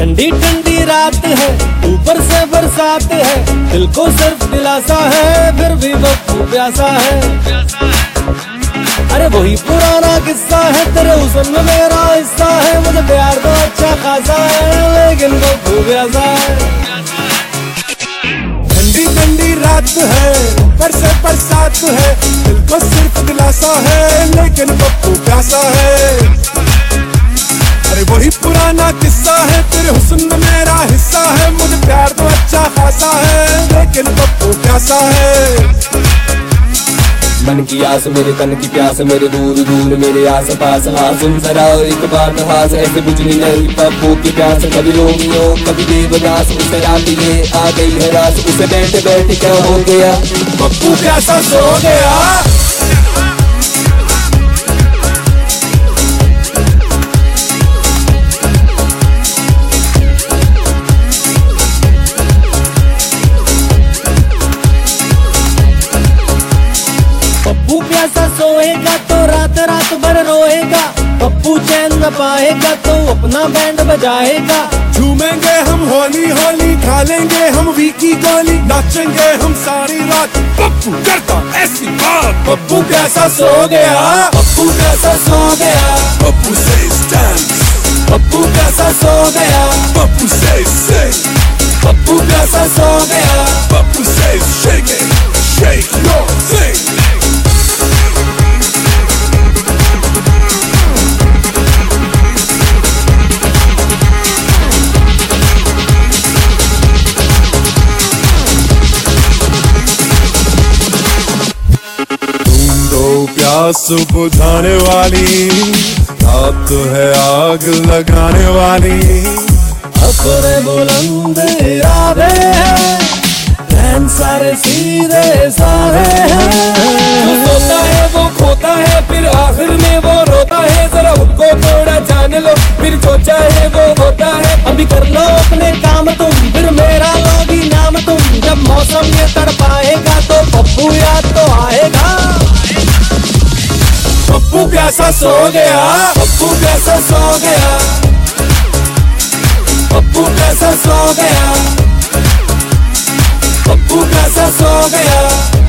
ठंडी ठंडी रात है, ऊपर से बरसात है, दिल को सिर्फ दिलासा है, फिर भी पप्पू प्यासा है। अरे वही पुराना किस्सा है, तेरे हुस्न में मेरा हिस्सा है, मुझे प्यार तो अच्छा खासा है, लेकिन पप्पू प्यासा है। ठंडी ठंडी रात है, ऊपर से बरसात है, दिल को सिर्फ दिलासा है, लेकिन पप्पू प्यासा है। अरे वही पुराना किस्सा है, तेरे हुस्न में मेरा हिस्सा है, मुझे प्यार तो अच्छा खासा है, लेकिन पप्पू प्यासा है। मन की आस मेरे तन की प्यास, मेरे दूर दूर मेरे आस पास, हाँ सुन जरा एक बात हास, ऐसे बुझनी नहीं पप्पू की प्यास। कभी रोमियो कभी देवदास, उसे रात ये आ गई है रात, उसे बैठ बैठ क्या हो गया, पप्पू प्यासा सो गया। पप्पू प्यासा सोएगा तो रात रात भर रोएगा, पप्पू चैन न पाएगा तो अपना बैंड बजाएगा। झूमेंगे हम होली होली, खा लेंगे हम वीकी गोली, नाचेंगे हम सारी रात, पप्पू करता ऐसी बात। पप्पू प्यासा सो गया, पप्पू प्यासा सो गया, पप्पू says dance, पप्पू प्यासा सो गया, पप्पू says sing, पप्पू प्यासा सो गया, Pappu says shake it, shake your thing। प्यास बुझाने वाली, रात है आग लगाने वाली, अपने बुलंद इरादे हैं, नैन सारे सीधे सारे हैं। जो सोता है वो खोता है, फिर आखिर में वो रोता है, जरा उनको थोड़ा जान लो, फिर जो चाहे वो होता है। अभी कर लो अपने काम तुम, फिर मेरा लोगी नाम तुम, जब मौसम ये तड़पाएगा तो पप्पू याद तो आएगा। पप्पू प्यासा सो गया, पप्पू प्यासा सो गया, पप्पू प्यासा सो गया, पप्पू प्यासा सो गया।